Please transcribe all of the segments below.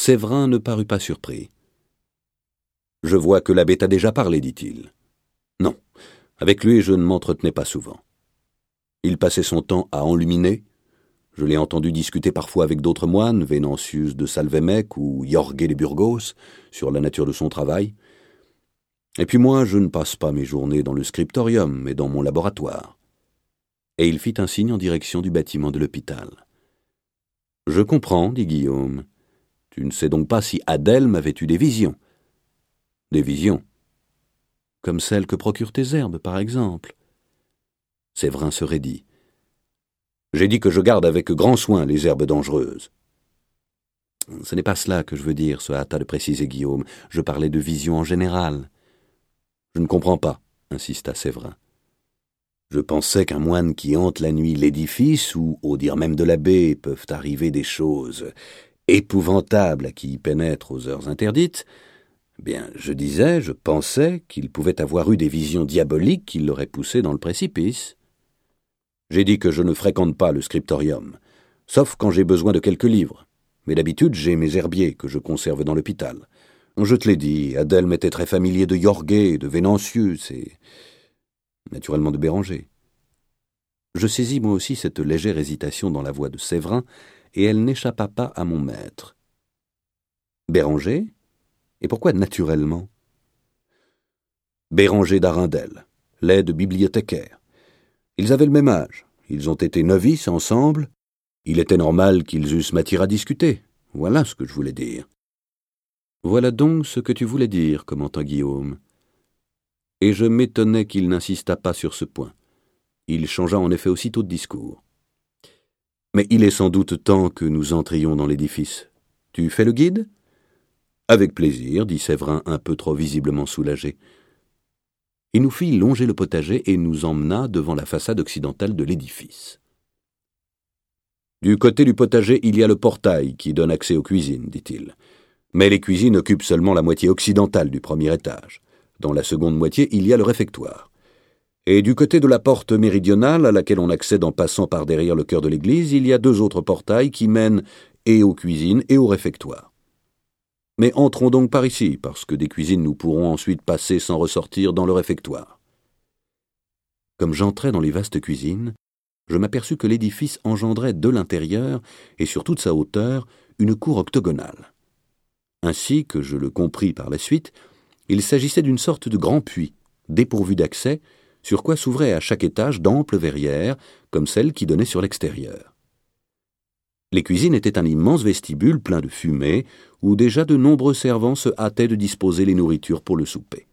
Séverin ne parut pas surpris. « Je vois que l'abbé t'a déjà parlé, dit-il. » « Non, avec lui je ne m'entretenais pas souvent. Il passait son temps à enluminer. Je l'ai entendu discuter parfois avec d'autres moines, Vénancius de Salvemec ou Jorge de Burgos, sur la nature de son travail. Et puis moi, je ne passe pas mes journées dans le scriptorium, mais dans mon laboratoire. » Et il fit un signe en direction du bâtiment de l'hôpital. « Je comprends, dit Guillaume. Tu ne sais donc pas si Adelme avait eu des visions. » « Des visions. Comme celles que procurent tes herbes, par exemple. » Séverin se raidit. « J'ai dit que je garde avec grand soin les herbes dangereuses. »« Ce n'est pas cela que je veux dire, se hâta de préciser Guillaume. Je parlais de visions en général. »« Je ne comprends pas, » insista Séverin. « Je pensais qu'un moine qui hante la nuit l'édifice, où, au dire même de l'abbé, peuvent arriver des choses épouvantables à qui y pénètre aux heures interdites, bien, je pensais qu'il pouvait avoir eu des visions diaboliques qui l'auraient poussé dans le précipice. J'ai dit que je ne fréquente pas le scriptorium, sauf quand j'ai besoin de quelques livres, mais d'habitude j'ai mes herbiers que je conserve dans l'hôpital. Je te l'ai dit, Adelme était très familier de Jorge, de Vénancius et naturellement de Béranger. » Je saisis moi aussi cette légère hésitation dans la voix de Séverin, et elle n'échappa pas à mon maître. « Béranger ? Et pourquoi naturellement ?»« Béranger d'Arundel, l'aide bibliothécaire. Ils avaient le même âge, ils ont été novices ensemble, il était normal qu'ils eussent matière à discuter. Voilà ce que je voulais dire. » « Voilà donc ce que tu voulais dire, commenta Guillaume. Et je m'étonnais qu'il n'insistât pas sur ce point. Il changea en effet aussitôt de discours. « Mais il est sans doute temps que nous entrions dans l'édifice. Tu fais le guide ?»« Avec plaisir, dit Séverin, un peu trop visiblement soulagé. Il nous fit longer le potager et nous emmena devant la façade occidentale de l'édifice. « Du côté du potager, il y a le portail qui donne accès aux cuisines, dit-il. Mais les cuisines occupent seulement la moitié occidentale du premier étage. Dans la seconde moitié, il y a le réfectoire. Et du côté de la porte méridionale, à laquelle on accède en passant par derrière le chœur de l'église, il y a 2 autres portails qui mènent et aux cuisines et au réfectoire. Mais entrons donc par ici, parce que des cuisines nous pourrons ensuite passer sans ressortir dans le réfectoire. » Comme j'entrais dans les vastes cuisines, je m'aperçus que l'édifice engendrait de l'intérieur, et sur toute sa hauteur, une cour octogonale. Ainsi que je le compris par la suite, il s'agissait d'une sorte de grand puits, dépourvu d'accès, sur quoi s'ouvraient à chaque étage d'amples verrières, comme celles qui donnaient sur l'extérieur. Les cuisines étaient un immense vestibule plein de fumée, où déjà de nombreux servants se hâtaient de disposer les nourritures pour le souper.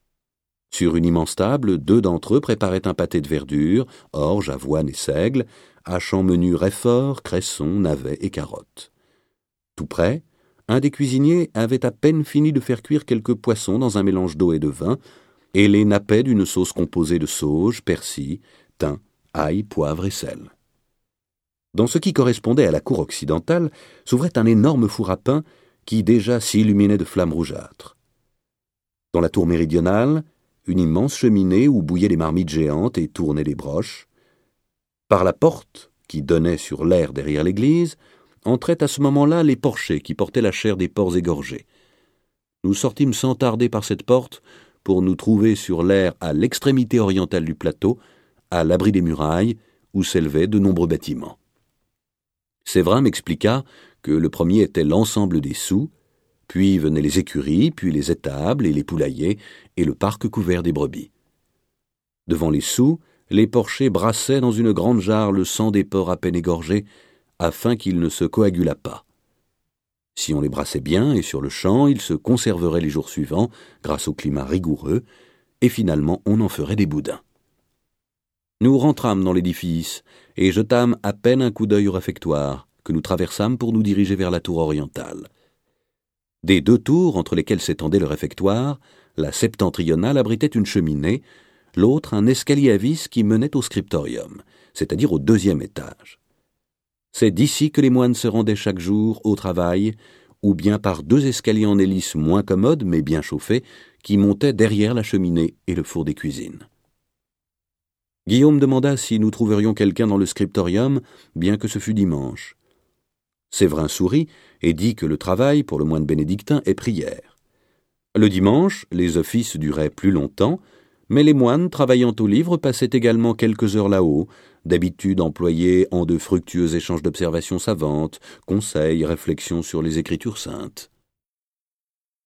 Sur une immense table, 2 d'entre eux préparaient un pâté de verdure, orge, avoine et seigle, hachant menus raifort, cresson, navets et carottes. Tout près, un des cuisiniers avait à peine fini de faire cuire quelques poissons dans un mélange d'eau et de vin, et les nappait d'une sauce composée de sauge, persil, thym, ail, poivre et sel. Dans ce qui correspondait à la cour occidentale, s'ouvrait un énorme four à pain qui déjà s'illuminait de flammes rougeâtres. Dans la tour méridionale, une immense cheminée où bouillaient des marmites géantes et tournaient des broches. Par la porte, qui donnait sur l'aire derrière l'église, entraient à ce moment-là les porchers qui portaient la chair des porcs égorgés. Nous sortîmes sans tarder par cette porte pour nous trouver sur l'aire à l'extrémité orientale du plateau, à l'abri des murailles, où s'élevaient de nombreux bâtiments. Séverin m'expliqua que le premier était l'ensemble des sous, puis venaient les écuries, puis les étables et les poulaillers, et le parc couvert des brebis. Devant les sous, les porchers brassaient dans une grande jarre le sang des porcs à peine égorgés, afin qu'il ne se coagulât pas. Si on les brassait bien et sur le champ, ils se conserveraient les jours suivants, grâce au climat rigoureux, et finalement on en ferait des boudins. Nous rentrâmes dans l'édifice, et jetâmes à peine un coup d'œil au réfectoire, que nous traversâmes pour nous diriger vers la tour orientale. Des 2 tours entre lesquelles s'étendait le réfectoire, la septentrionale abritait une cheminée, l'autre un escalier à vis qui menait au scriptorium, c'est-à-dire au 2e étage. C'est d'ici que les moines se rendaient chaque jour au travail, ou bien par 2 escaliers en hélice moins commodes mais bien chauffés, qui montaient derrière la cheminée et le four des cuisines. Guillaume demanda si nous trouverions quelqu'un dans le scriptorium, bien que ce fût dimanche. Séverin sourit et dit que le travail, pour le moine bénédictin, est prière. Le dimanche, les offices duraient plus longtemps, mais les moines, travaillant au livre, passaient également quelques heures là-haut, d'habitude employées en de fructueux échanges d'observations savantes, conseils, réflexions sur les Écritures saintes.